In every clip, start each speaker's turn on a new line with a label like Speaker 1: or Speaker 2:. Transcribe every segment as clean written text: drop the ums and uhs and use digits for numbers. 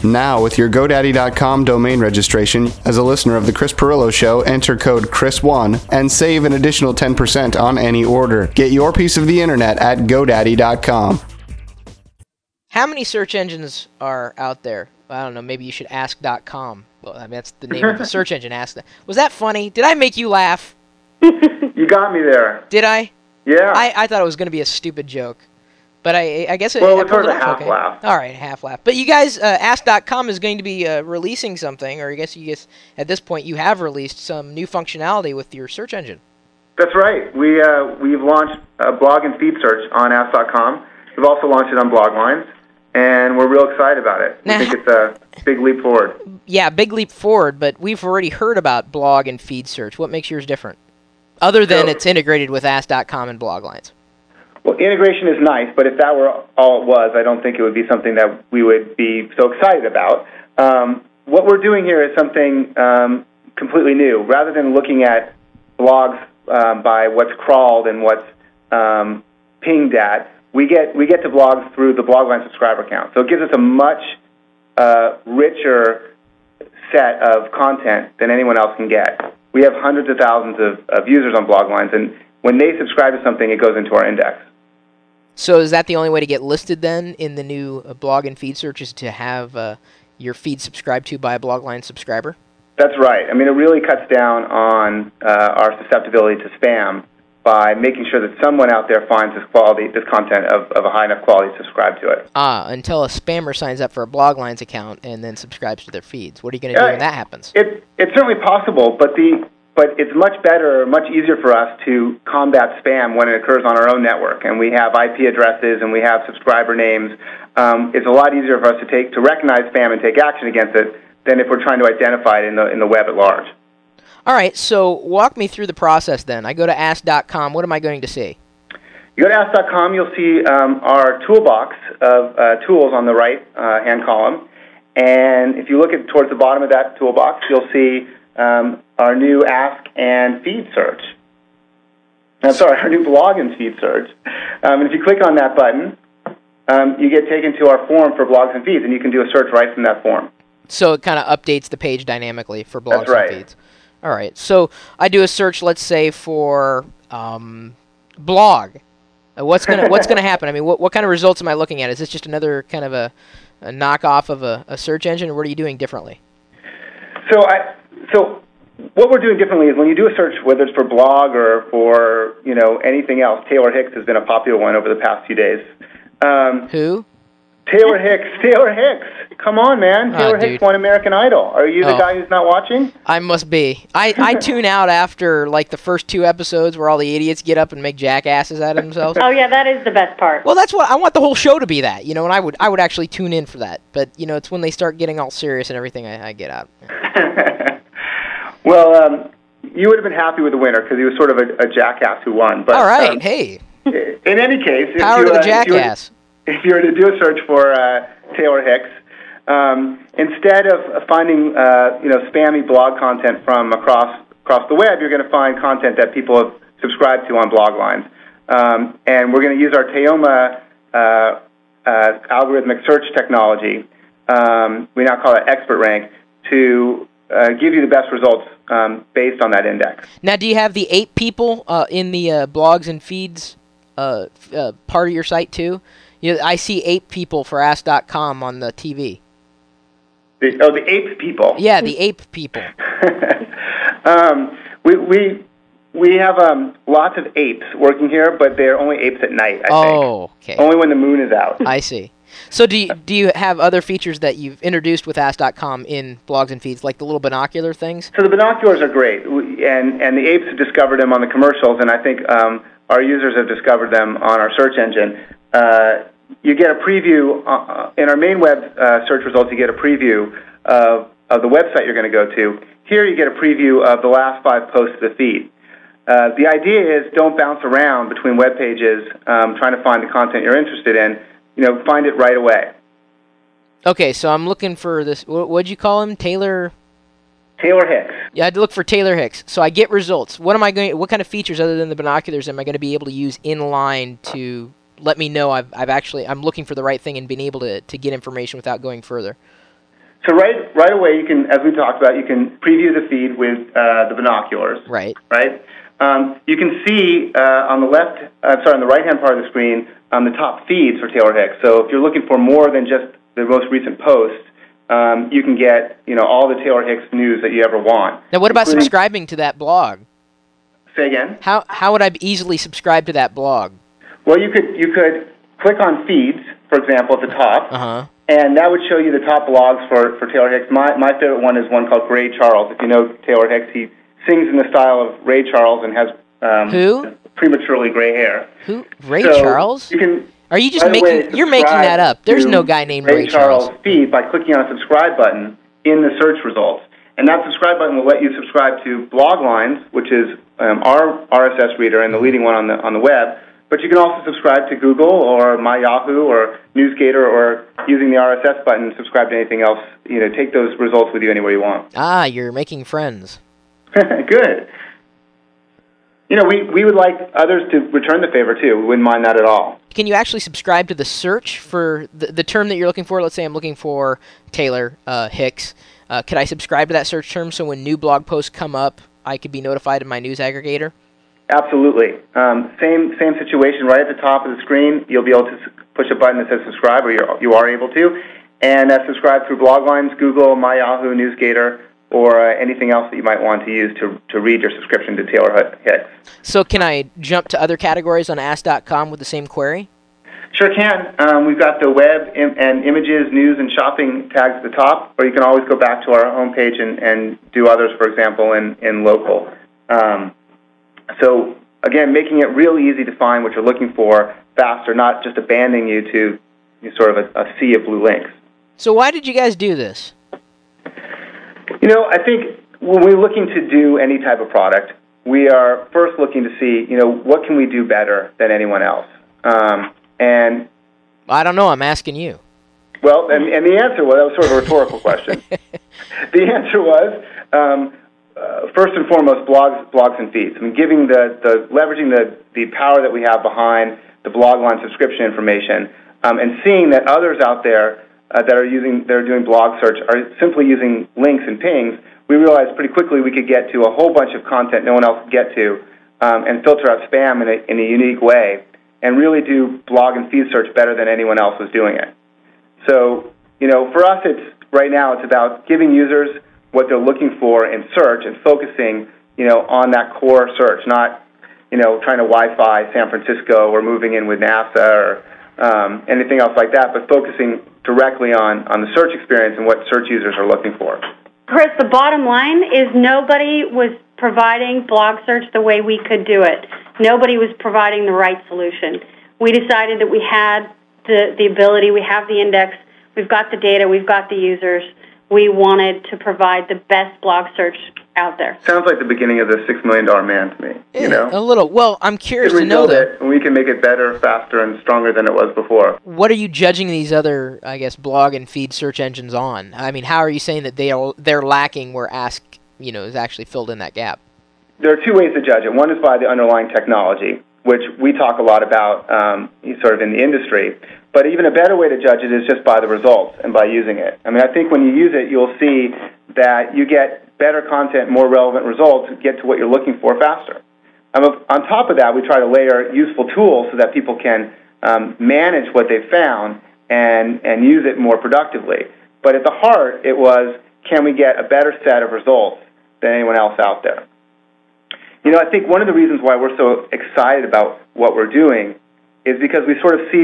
Speaker 1: Now, with your GoDaddy.com domain registration, as a listener of The Chris Pirillo Show, enter code CHRIS1 and save an additional 10% on any order. Get your piece of the internet at GoDaddy.com.
Speaker 2: How many search engines are out there? I don't know, maybe you should ask.com. Well, I mean, that's the name of the search engine, Ask. Was that funny? Did I make you laugh?
Speaker 3: You got me there.
Speaker 2: Did I?
Speaker 3: Yeah.
Speaker 2: I thought it was going to be a stupid joke. But I guess it...
Speaker 3: Well,
Speaker 2: I
Speaker 3: it's sort of a
Speaker 2: pulled it off,
Speaker 3: half
Speaker 2: okay.
Speaker 3: laugh.
Speaker 2: All right, half laugh. But you guys, Ask.com is going to be releasing something, or I guess at this point you have released some new functionality with your search engine.
Speaker 3: That's right. We've launched a blog and feed search on Ask.com. We've also launched it on Bloglines, and we're real excited about it. We think it's a big leap forward. Yeah,
Speaker 2: big leap forward, but we've already heard about blog and feed search. What makes yours different? Other than it's integrated with Ask.com and Bloglines.
Speaker 3: Well, integration is nice, but if that were all it was, I don't think it would be something that we would be so excited about. What we're doing here is something completely new. Rather than looking at blogs by what's crawled and what's pinged at, we get to blogs through the Blogline subscriber count. So it gives us a much richer set of content than anyone else can get. We have hundreds of thousands of users on Bloglines, and when they subscribe to something, it goes into our index.
Speaker 2: So is that the only way to get listed then in the new blog and feed search, is to have your feed subscribed to by a Blogline subscriber?
Speaker 3: That's right. I mean, it really cuts down on our susceptibility to spam by making sure that someone out there finds this content of a high enough quality to subscribe to it.
Speaker 2: Until a spammer signs up for a Bloglines account and then subscribes to their feeds. What are you going to do when that happens?
Speaker 3: It's certainly possible, but it's much better, much easier for us to combat spam when it occurs on our own network. And we have IP addresses and we have subscriber names. It's a lot easier for us to recognize spam and take action against it than if we're trying to identify it in the web at large.
Speaker 2: All right, so walk me through the process then. I go to ask.com. What am I going to see?
Speaker 3: You go to ask.com, you'll see our toolbox of tools on the right-hand column. And if you look towards the bottom of that toolbox, you'll see our new Ask and Feed search. Our new blog and feed search. And if you click on that button, you get taken to our form for blogs and feeds, and you can do a search right from that form.
Speaker 2: So it kind of updates the page dynamically for blogs
Speaker 3: and
Speaker 2: feeds. All right. So I do a search, let's say, for blog. What's gonna happen? I mean, what kind of results am I looking at? Is this just another kind of a knockoff of a search engine, or what are you doing differently?
Speaker 3: So what we're doing differently is when you do a search, whether it's for blog or for anything else, Taylor Hicks has been a popular one over the past few days.
Speaker 2: Who?
Speaker 3: Taylor Hicks. Come on, man. Taylor Hicks won American Idol. Are you the guy who's not watching?
Speaker 2: I must be. I tune out after like the first 2 episodes where all the idiots get up and make jackasses out of themselves.
Speaker 4: Oh yeah, that is the best part.
Speaker 2: Well, that's what I want the whole show to be, that, and I would actually tune in for that. But it's when they start getting all serious and everything I get out.
Speaker 3: Well, you would have been happy with the winner because he was sort of a jackass who won. But
Speaker 2: all right, hey.
Speaker 3: In any case,
Speaker 2: power to the jackass.
Speaker 3: If you were to do a search for Taylor Hicks, instead of finding spammy blog content from across the web, you're going to find content that people have subscribed to on Bloglines. And we're going to use our Teoma algorithmic search technology, we now call it Expert Rank, to give you the best results based on that index.
Speaker 2: Now, do you have the 8 people in the blogs and feeds part of your site too? I see 8 people for Ask.com on the TV.
Speaker 3: The ape people?
Speaker 2: Yeah, the ape people.
Speaker 3: We have lots of apes working here, but they're only apes at night, I think.
Speaker 2: Oh, okay.
Speaker 3: Only when the moon is out.
Speaker 2: I see. So do you have other features that you've introduced with Ask.com in blogs and feeds, like the little binocular things?
Speaker 3: So the binoculars are great, and the apes have discovered them on the commercials, and I think our users have discovered them on our search engine. You get a preview in our main web search results. You get a preview of the website you're going to go to. Here you get a preview of the last 5 posts of the feed. The idea is don't bounce around between web pages trying to find the content you're interested in. Find it right away.
Speaker 2: Okay, so I'm looking for this. What'd you call him? Taylor
Speaker 3: Hicks.
Speaker 2: Yeah, I had to look for Taylor Hicks. So I get results. What kind of features other than the binoculars am I going to be able to use in line to let me know I'm looking for the right thing and being able to get information without going further?
Speaker 3: So right away, you can, as we talked about, you can preview the feed with the binoculars.
Speaker 2: Right.
Speaker 3: Right. You can see on the on the right-hand part of the screen, the top feeds for Taylor Hicks. So if you're looking for more than just the most recent post, you can get all the Taylor Hicks news that you ever want.
Speaker 2: Now, what about subscribing to that blog?
Speaker 3: Say again?
Speaker 2: How would I easily subscribe to that blog?
Speaker 3: Well, you could click on feeds, for example, at the top, and that would show you the top blogs for Taylor Hicks. My favorite one is one called Ray Charles. If you know Taylor Hicks, he sings in the style of Ray Charles and has
Speaker 2: Who?
Speaker 3: Prematurely gray hair.
Speaker 2: Who? Ray Charles?
Speaker 3: You can.
Speaker 2: Are you just you're making that up? There's no guy named Ray Charles.
Speaker 3: Feed by clicking on a subscribe button in the search results. And that subscribe button will let you subscribe to Bloglines, which is our RSS reader and the leading one on the web. But you can also subscribe to Google or MyYahoo or NewsGator, or using the RSS button, subscribe to anything else. Take those results with you anywhere you want.
Speaker 2: Ah, you're making friends.
Speaker 3: Good. We would like others to return the favor, too. We wouldn't mind that at all.
Speaker 2: Can you actually subscribe to the search for the term that you're looking for? Let's say I'm looking for Taylor Hicks. Could I subscribe to that search term so when new blog posts come up, I could be notified in my news aggregator?
Speaker 3: Absolutely. Same situation. Right at the top of the screen, you'll be able to push a button that says subscribe, or you are able to. And subscribe through Bloglines, Google, MyYahoo, NewsGator, or anything else that you might want to use to read your subscription to Taylor Hicks.
Speaker 2: So can I jump to other categories on Ask.com with the same query?
Speaker 3: Sure can. We've got the web and images, news, and shopping tags at the top, or you can always go back to our homepage and do others, for example, in local. So, again, making it real easy to find what you're looking for faster, not just abandoning you to sort of a sea of blue links.
Speaker 2: So why did you guys do this?
Speaker 3: I think when we're looking to do any type of product, we are first looking to see, what can we do better than anyone else? And
Speaker 2: I don't know. I'm asking you.
Speaker 3: Well, and the answer was, that was sort of a rhetorical question. The answer was, first and foremost, blogs and feeds. I mean, giving leveraging the power that we have behind the Blogline subscription information, and seeing that others out there that are doing blog search are simply using links and pings. We realized pretty quickly we could get to a whole bunch of content no one else could get to, and filter out spam in a unique way, and really do blog and feed search better than anyone else was doing it. So, for us, right now it's about giving users what they're looking for in search and focusing, on that core search, not, trying to Wi-Fi San Francisco or moving in with NASA or anything else like that, but focusing directly on the search experience and what search users are looking for.
Speaker 4: Chris, the bottom line is nobody was providing blog search the way we could do it. Nobody was providing the right solution. We decided that we had the ability, we have the index, we've got the data, we've got the users. We wanted to provide the best blog search out there.
Speaker 3: Sounds like the beginning of the $6 Million Man to me.
Speaker 2: A little. Well, I'm curious to know that.
Speaker 3: And we can make it better, faster, and stronger than it was before.
Speaker 2: What are you judging these other, I guess, blog and feed search engines on? I mean, how are you saying that they're lacking where Ask, is actually filled in that gap?
Speaker 3: There are two ways to judge it. One is by the underlying technology, which we talk a lot about sort of in the industry. But even a better way to judge it is just by the results and by using it. I mean, I think when you use it, you'll see that you get better content, more relevant results, get to what you're looking for faster. On top of that, we try to layer useful tools so that people can manage what they've found and use it more productively. But at the heart, it was, can we get a better set of results than anyone else out there? I think one of the reasons why we're so excited about what we're doing is because we sort of see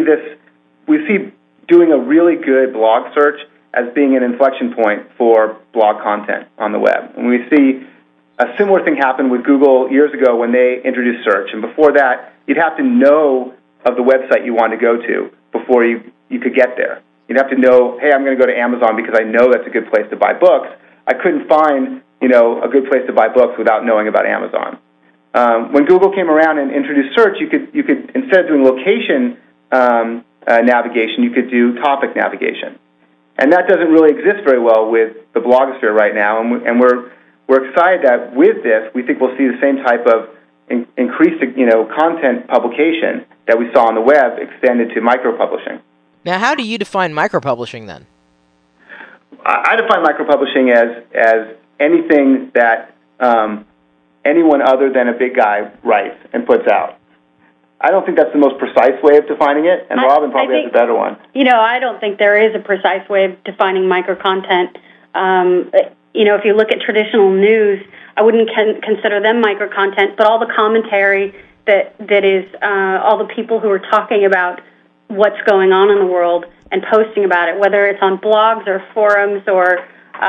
Speaker 3: doing a really good blog search as being an inflection point for blog content on the web. And we see a similar thing happen with Google years ago when they introduced search. And before that, you'd have to know of the website you want to go to before you could get there. You'd have to know, hey, I'm going to go to Amazon because I know that's a good place to buy books. I couldn't find, a good place to buy books without knowing about Amazon. When Google came around and introduced search, you could instead of doing location navigation, you could do topic navigation, and that doesn't really exist very well with the blogosphere right now. And we're excited that with this, we think we'll see the same type of increased content publication that we saw on the web extended to micro-publishing.
Speaker 2: Now, how do you define micro-publishing then?
Speaker 3: I define micropublishing as anything that anyone other than a big guy writes and puts out. I don't think that's the most precise way of defining it, and Robin probably has a better one.
Speaker 4: I don't think there is a precise way of defining microcontent. If you look at traditional news, I wouldn't consider them microcontent, but all the commentary that is all the people who are talking about what's going on in the world and posting about it, whether it's on blogs or forums or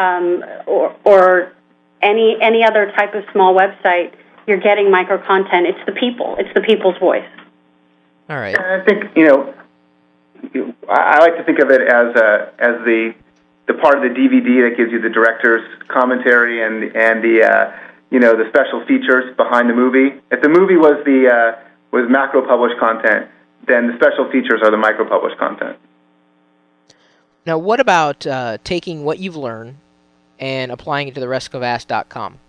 Speaker 4: any other type of small website, you're getting microcontent. It's the people. It's the people's voice.
Speaker 2: All right.
Speaker 3: And I think I like to think of it as the part of the DVD that gives you the director's commentary and the special features behind the movie. If the movie was macro published content, then the special features are the micro published content.
Speaker 2: Now, what about taking what you've learned and applying it to the rest of Ask.com?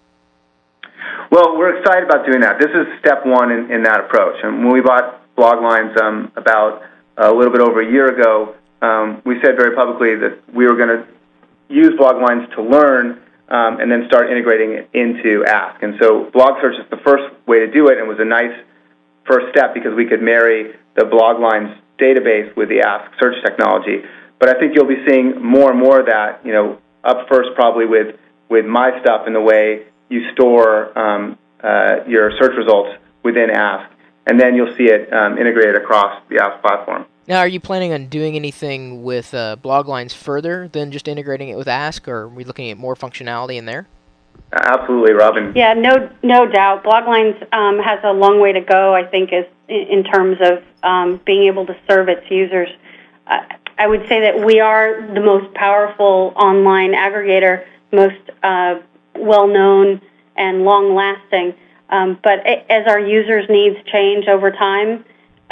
Speaker 3: Well, we're excited about doing that. This is step one in that approach. And when we bought Bloglines about a little bit over a year ago, we said very publicly that we were going to use Bloglines to learn and then start integrating it into Ask. And so blog search is the first way to do it, and was a nice first step because we could marry the Bloglines database with the Ask search technology. But I think you'll be seeing more and more of that, up first probably with my stuff in the way you store your search results within Ask. And then you'll see it integrated across the Ask platform.
Speaker 2: Now, are you planning on doing anything with Bloglines further than just integrating it with Ask, or are we looking at more functionality in there?
Speaker 3: Absolutely, Robin.
Speaker 4: Yeah, no doubt. Bloglines has a long way to go, I think, in terms of being able to serve its users. I would say that we are the most powerful online aggregator, most well-known and long-lasting. But as our users' needs change over time,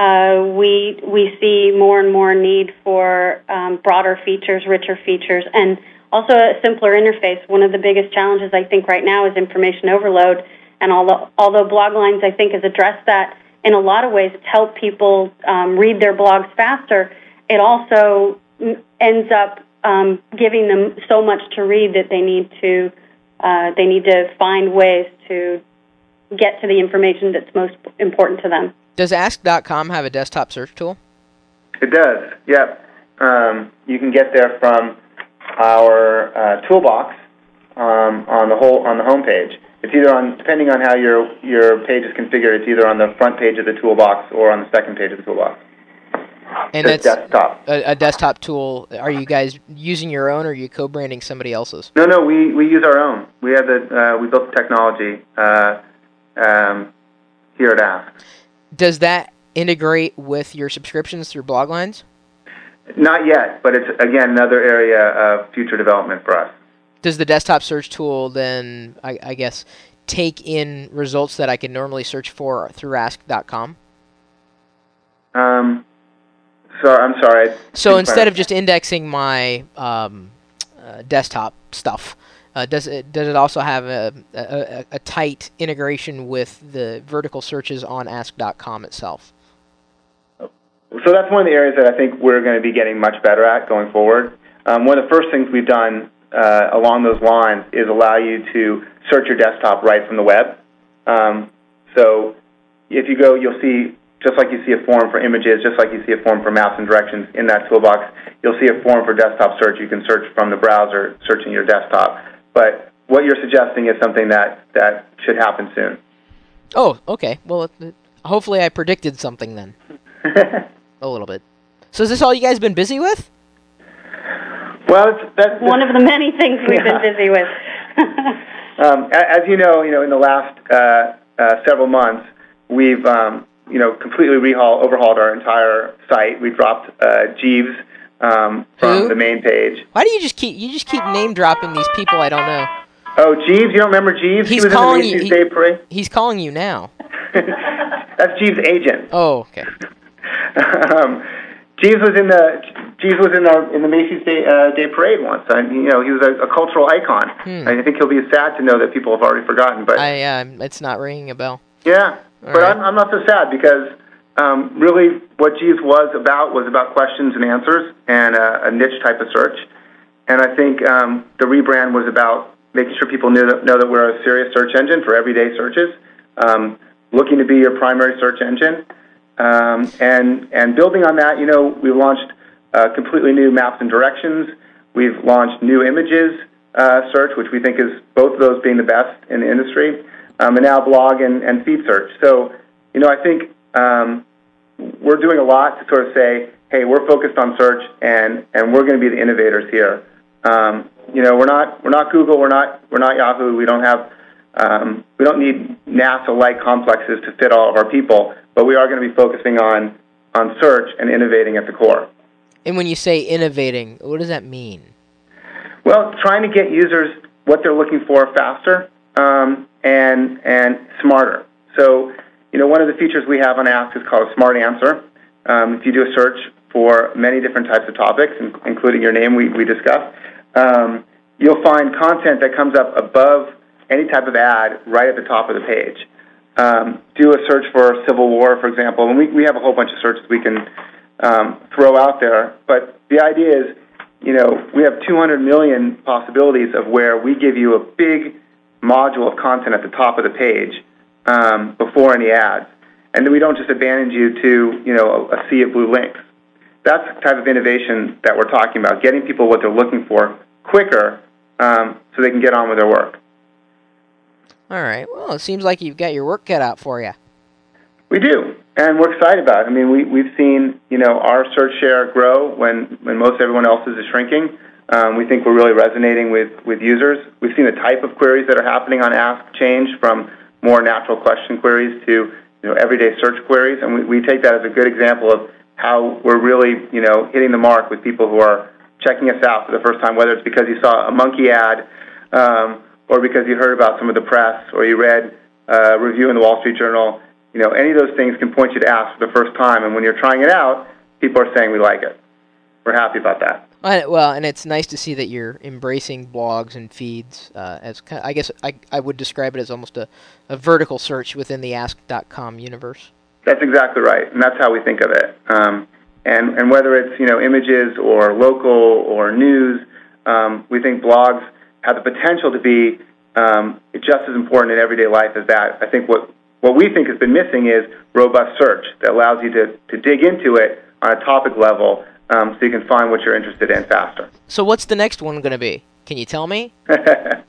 Speaker 4: we see more and more need for broader features, richer features, and also a simpler interface. One of the biggest challenges, I think, right now is information overload. And although Bloglines, I think, has addressed that in a lot of ways to help people read their blogs faster, it also ends up giving them so much to read that they need to find ways to get to the information that's most important to them.
Speaker 2: Does Ask.com have a desktop search tool?
Speaker 3: It does, yep. You can get there from our toolbox on the home page. It's either depending on how your page is configured, it's either on the front page of the toolbox or on the second page of the toolbox.
Speaker 2: And it's
Speaker 3: desktop.
Speaker 2: A desktop tool. Are you guys using your own, or are you co-branding somebody else's?
Speaker 3: No, we use our own. We have we built the technology here at Ask.
Speaker 2: Does that integrate with your subscriptions through Bloglines?
Speaker 3: Not yet, but it's, again, another area of future development for us.
Speaker 2: Does the desktop search tool then, I guess, take in results that I could normally search for through Ask.com?
Speaker 3: I'm sorry.
Speaker 2: So instead of just indexing my desktop stuff, does it also have a tight integration with the vertical searches on Ask.com itself?
Speaker 3: So that's one of the areas that I think we're going to be getting much better at going forward. One of the first things we've done along those lines is allow you to search your desktop right from the web. So if you go, you'll see, just like you see a form for images, just like you see a form for maps and directions in that toolbox, you'll see a form for desktop search. You can search from the browser, searching your desktop. But what you're suggesting is something that should happen soon.
Speaker 2: Oh, okay. Well, hopefully I predicted something then. A little bit. So is this all you guys been busy with?
Speaker 3: Well, that's
Speaker 4: one of the many things we've been busy with.
Speaker 3: As you know, in the last several months, we've completely overhauled our entire site. We dropped Jeeves from the main page.
Speaker 2: Why do you just keep name dropping these people I don't know?
Speaker 3: Oh, Jeeves, you don't remember Jeeves?
Speaker 2: He's
Speaker 3: he was
Speaker 2: calling
Speaker 3: in the Macy's Day Parade.
Speaker 2: He's calling you now.
Speaker 3: That's Jeeves' agent.
Speaker 2: Oh, okay.
Speaker 3: Jeeves was in the Macy's Day Parade once, and he was a cultural icon. I think he'll be sad to know that people have already forgotten. But
Speaker 2: it's not ringing a bell.
Speaker 3: Yeah, but right. I'm not so sad because really what Jeeves was about questions and answers and a niche type of search. And I think the rebrand was about making sure people know that we're a serious search engine for everyday searches, looking to be your primary search engine. And building on that, we launched completely new maps and directions. We've launched new images search, which we think is both of those being the best in the industry, and now blog and feed search. So, I think we're doing a lot to sort of say, hey, we're focused on search, and we're going to be the innovators here. We're not Google, we're not Yahoo. We don't have we don't need NASA-like complexes to fit all of our people, but we are going to be focusing on search and innovating at the core.
Speaker 2: And when you say innovating, what does that mean?
Speaker 3: Well, trying to get users what they're looking for faster and smarter. So, one of the features we have on Ask is called a Smart Answer. If you do a search for many different types of topics, including your name we discussed, you'll find content that comes up above any type of ad right at the top of the page. Do a search for Civil War, for example, and we have a whole bunch of searches we can throw out there. But the idea is, we have 200 million possibilities of where we give you a big module of content at the top of the page before any ads. And then we don't just abandon you to, a sea of blue links. That's the type of innovation that we're talking about, getting people what they're looking for quicker so they can get on with their work.
Speaker 2: All right. Well, it seems like you've got your work cut out for you.
Speaker 3: We do, and we're excited about it. I mean, we've seen, our search share grow when most everyone else's is shrinking. We think we're really resonating with users. We've seen the type of queries that are happening on Ask change from more natural question queries to, everyday search queries, and we take that as a good example of how we're really, hitting the mark with people who are checking us out for the first time, whether it's because you saw a monkey ad or because you heard about some of the press or you read a review in the Wall Street Journal. Any of those things can point you to Ask for the first time, and when you're trying it out, people are saying we like it. We're happy about that.
Speaker 2: Well, and it's nice to see that you're embracing blogs and feeds as I guess I would describe it as almost a vertical search within the Ask.com universe.
Speaker 3: That's exactly right, and that's how we think of it. And whether it's images or local or news, we think blogs have the potential to be just as important in everyday life as that. I think what we think has been missing is robust search that allows you to dig into it on a topic level so you can find what you're interested in faster.
Speaker 2: So what's the next one going to be? Can you tell me?
Speaker 3: I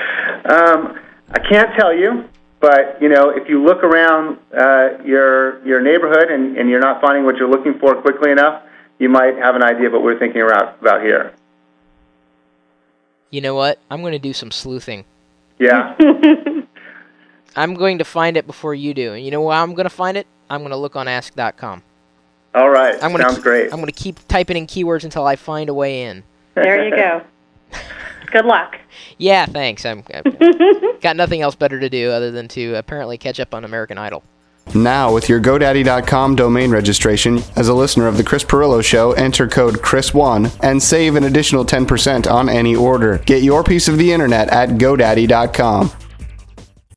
Speaker 3: can't tell you, but if you look around your neighborhood and you're not finding what you're looking for quickly enough, you might have an idea of what we're thinking about here.
Speaker 2: You know what? I'm going to do some sleuthing.
Speaker 3: Yeah.
Speaker 2: I'm going to find it before you do. And you know how I'm going to find it? I'm going to look on Ask.com.
Speaker 3: All right. Sounds great.
Speaker 2: I'm going to keep typing in keywords until I find a way in.
Speaker 4: There you go. Good luck.
Speaker 2: Yeah, thanks. I've got nothing else better to do other than to apparently catch up on American Idol.
Speaker 1: Now, with your GoDaddy.com domain registration, as a listener of The Chris Pirillo Show, enter code CHRIS1 and save an additional 10% on any order. Get your piece of the internet at GoDaddy.com.